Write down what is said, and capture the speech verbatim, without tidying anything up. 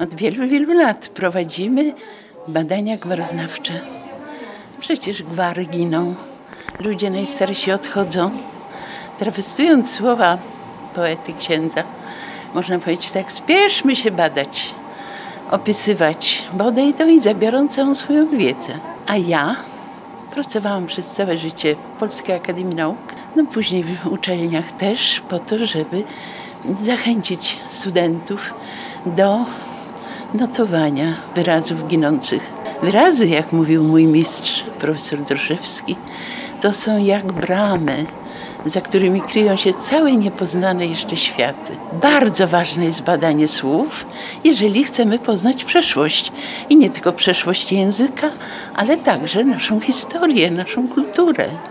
Od wielu, wielu lat prowadzimy badania gwaroznawcze. Przecież gwary giną, ludzie najstarsi odchodzą. Trawestując słowa poety księdza, można powiedzieć tak, spieszmy się badać, opisywać, bo odejdą i zabiorą całą swoją wiedzę. A ja pracowałam przez całe życie w Polskiej Akademii Nauk, no później w uczelniach też, po to, żeby zachęcić studentów do notowania wyrazów ginących. Wyrazy, jak mówił mój mistrz, profesor Droszewski, to są jak bramy, za którymi kryją się całe niepoznane jeszcze światy. Bardzo ważne jest badanie słów, jeżeli chcemy poznać przeszłość. I nie tylko przeszłość języka, ale także naszą historię, naszą kulturę.